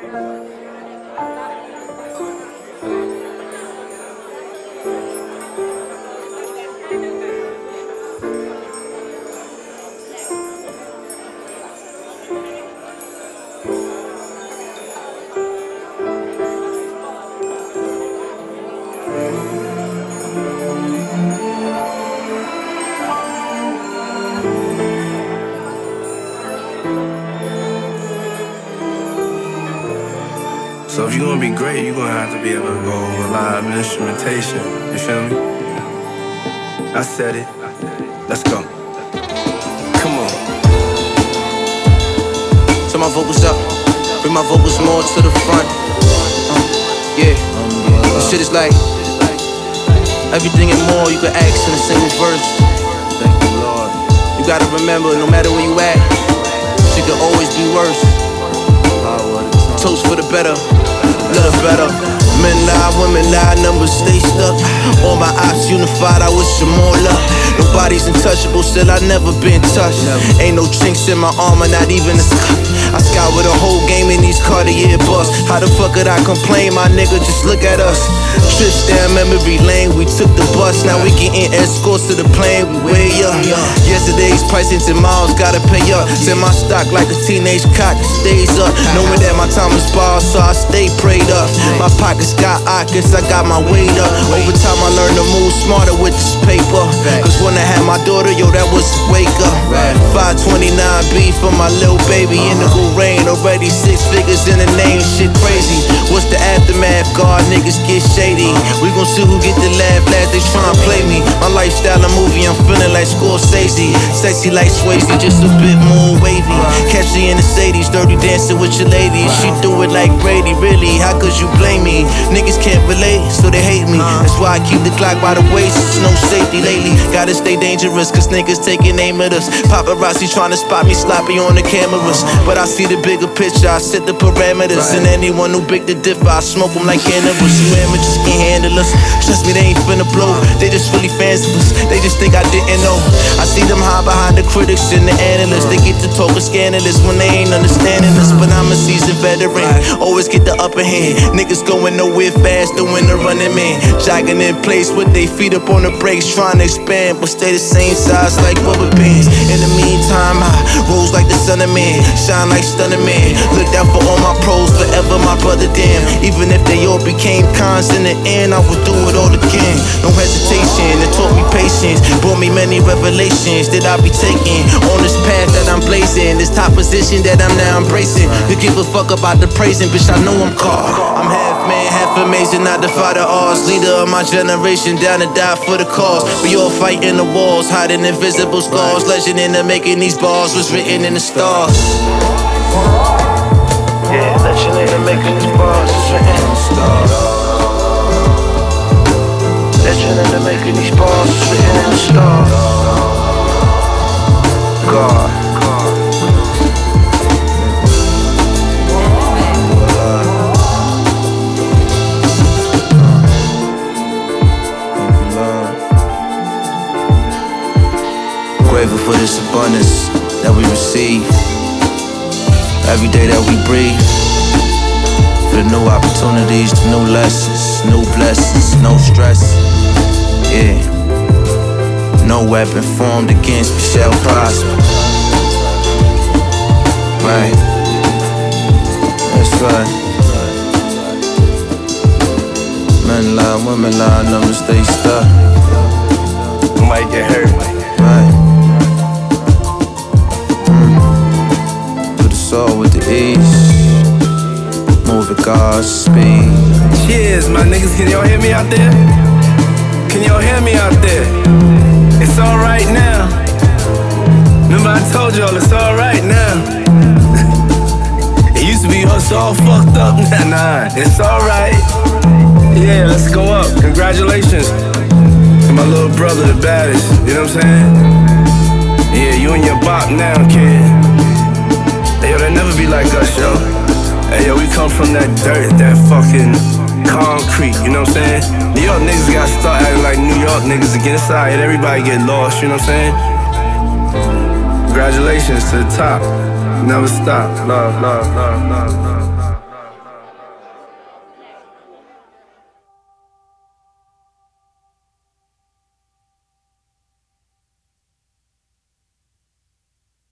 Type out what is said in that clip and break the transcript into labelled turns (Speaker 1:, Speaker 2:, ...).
Speaker 1: So if you're gonna be great, you're gonna have to be able to go over live instrumentation. You feel me? I said it. Let's go. Come on.
Speaker 2: Turn my vocals up, bring my vocals more to the front. Yeah, this shit is like everything and more you can ask in a single verse.
Speaker 1: Thank you, Lord.
Speaker 2: You gotta remember, no matter where you at, shit can always be worse. Toast for the better, little better. Men lie, women lie, numbers stay stuck. All my ops unified, I wish them more luck. Nobody's untouchable, still I never been touched. Ain't no chinks in my armor, not even a scuff. I scout with a whole game in these Cartier busts. How the fuck could I complain, my nigga? Just look at us. Trips down memory lane, we took the bus. Now we getting escorts to the plane, we way up. Yesterday's prices and miles, gotta pay up. Send my stock like a teenage cock, stays up. Knowing that my time is ball, so I stay prayed up. My pockets got ockets, I got my weight up. Over time I learned to move smarter with this paper. Cause when I had my daughter, yo, that was wake up. 529B for my little baby. Indigo rain, already 6 figures in the name, shit crazy. What's the aftermath? God, niggas get shady. We gon' see who get the laugh last, they tryna play me. My lifestyle a movie, I'm feeling like Scorsese. Sexy like Swayze, just a bit more wavy. Catch me in the Sadies, dirty dancing with your ladies. She do it like Brady, really, how could you blame me? Niggas can't relate, so they hate me. That's why I keep the Glock by the waist, it's no safety lately. Gotta stay dangerous, cause niggas taking aim at us. Paparazzi tryna spot me sloppy on the cameras. But I see the bigger picture, I set the parameters. And anyone who big the differ, I smoke them like cannabis. You amateurs can't handle us. Trust me, they ain't finna blow. They just really fans of us. They just think I didn't know. I see them hide behind the critics and the analysts. They get to talking scandalous when they ain't understanding us. But I'm a seasoned veteran, always get the upper hand. Niggas going nowhere faster when the running man. Jogging in place with they feet up on the brakes, trying to expand, but stay the same size like rubber bands. In the meantime, I rose like the son of man, shine like stunning man. Look out for all my pros, forever my brother damn. Even if they all became cons in the end, I would do it all again. No hesitation, it taught me patience, brought me many revelations that I be taking. On this path that I'm blazing, this top position that I'm now embracing. You give a fuck about the praising, bitch, I know I'm called. I'm half man, half amazing, I defy the odds. Leader of my generation, down to die for the cause. We all fighting the walls, hiding invisible scars. Legend in the making, these bars was written in the stars. Yeah, legend in the making, these bars was written in the stars. Legend in the making, these bars was written in the stars. God. Grateful for this abundance that we receive. Every day that we breathe. For the new opportunities, the new lessons, new blessings, no stress. Yeah. No weapon formed against me shall prosper. Right. That's right. Men lie, women lie, numbers stay stuck.
Speaker 1: You might get hurt.
Speaker 2: Right. All with the ease, move at God's speed.
Speaker 1: Cheers, my niggas, can y'all hear me out there? Can y'all hear me out there? It's alright now. Remember I told y'all it's alright now. It used to be us all fucked up, nah, it's alright. Yeah, let's go up, congratulations to my little brother, the baddest, you know what I'm saying? Yeah, you and your bop now, kid. Hey, yo, they never be like us, yo. Hey, yo, we come from that dirt, that fucking concrete, you know what I'm saying? New York niggas gotta start acting like New York niggas again. It's alright, everybody get lost, you know what I'm saying? Congratulations to the top. Never stop. Love, love, love, love, love.